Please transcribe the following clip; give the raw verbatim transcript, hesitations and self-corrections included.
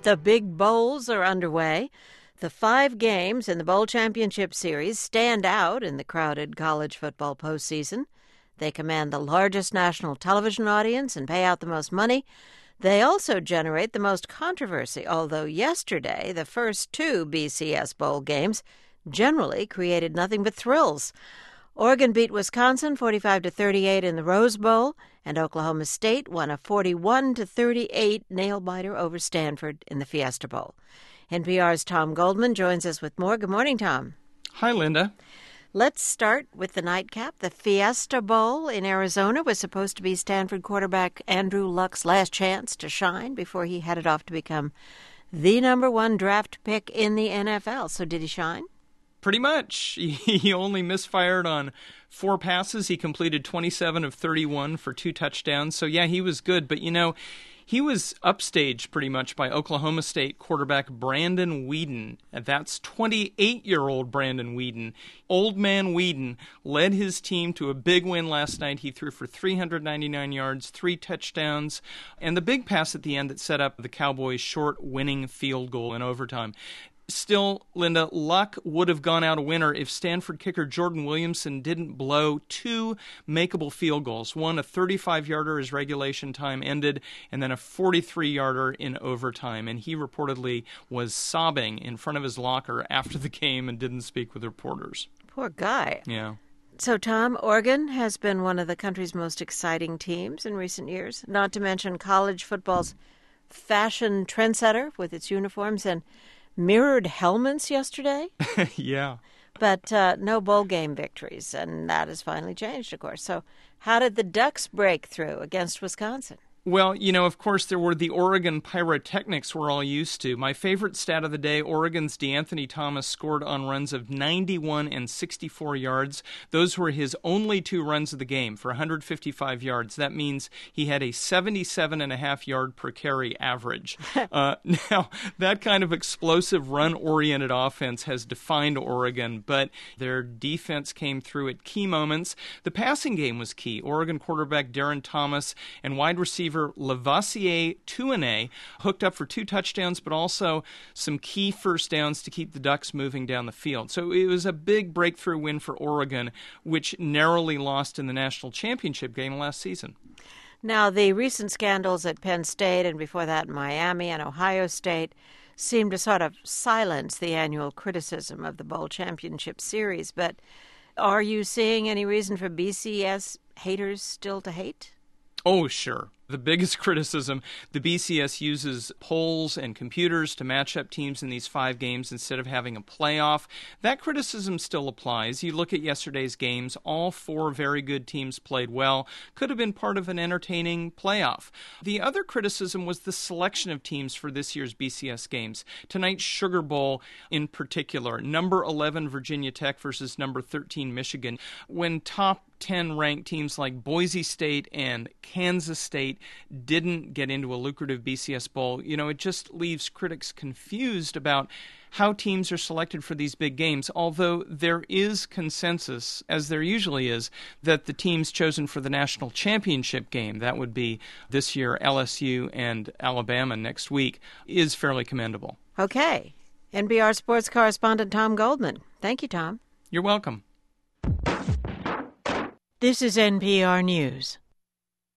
The big bowls are underway. The five games in the Bowl Championship Series stand out in the crowded college football postseason. They command the largest national television audience and pay out the most money. They also generate the most controversy, although yesterday the first two B C S Bowl games generally created nothing but thrills. Oregon beat Wisconsin forty-five to thirty-eight in the Rose Bowl, and Oklahoma State won a forty-one to thirty-eight nail-biter over Stanford in the Fiesta Bowl. N P R's Tom Goldman joins us with more. Good morning, Tom. Hi, Linda. Let's start with the nightcap. The Fiesta Bowl in Arizona was supposed to be Stanford quarterback Andrew Luck's last chance to shine before he headed off to become the number one draft pick in the N F L. So did he shine? Pretty much. He only misfired on four passes. He completed twenty-seven of thirty-one for two touchdowns. So, yeah, he was good. But, you know, he was upstaged pretty much by Oklahoma State quarterback Brandon Weeden. That's twenty-eight-year-old Brandon Weeden. Old man Weeden led his team to a big win last night. He threw for three hundred ninety-nine yards, three touchdowns, and the big pass at the end that set up the Cowboys' short winning field goal in overtime. Still, Linda, Luck would have gone out a winner if Stanford kicker Jordan Williamson didn't blow two makeable field goals. One, a thirty-five-yarder as regulation time ended, and then a forty-three-yarder in overtime. And he reportedly was sobbing in front of his locker after the game and didn't speak with reporters. Poor guy. Yeah. So, Tom, Oregon has been one of the country's most exciting teams in recent years, not to mention college football's fashion trendsetter with its uniforms and mirrored helmets yesterday. Yeah. But uh, no bowl game victories, and that has finally changed, of course. So how did the Ducks break through against Wisconsin? Well, you know, of course, there were the Oregon pyrotechnics we're all used to. My favorite stat of the day, Oregon's DeAnthony Thomas scored on runs of ninety-one and sixty-four yards. Those were his only two runs of the game for one hundred fifty-five yards. That means he had a seventy-seven and a half yard per carry average. uh, now, that kind of explosive run-oriented offense has defined Oregon, but their defense came through at key moments. The passing game was key. Oregon quarterback Darren Thomas and wide receiver Lavoisier Tuane hooked up for two touchdowns, but also some key first downs to keep the Ducks moving down the field. So it was a big breakthrough win for Oregon, which narrowly lost in the national championship game last season. Now, the recent scandals at Penn State and before that Miami and Ohio State seem to sort of silence the annual criticism of the Bowl Championship Series. But are you seeing any reason for B C S haters still to hate? Oh, sure. The biggest criticism, the B C S uses polls and computers to match up teams in these five games instead of having a playoff. That criticism still applies. You look at yesterday's games, all four very good teams played well, could have been part of an entertaining playoff. The other criticism was the selection of teams for this year's B C S games. Tonight's Sugar Bowl in particular, number eleven Virginia Tech versus number thirteen Michigan. When top ten ranked teams like Boise State and Kansas State didn't get into a lucrative B C S Bowl, you know, it just leaves critics confused about how teams are selected for these big games, although there is consensus, as there usually is, that the teams chosen for the national championship game, that would be this year L S U and Alabama next week, is fairly commendable. Okay. N P R sports correspondent Tom Goldman. Thank you, Tom. You're welcome. This is N P R News.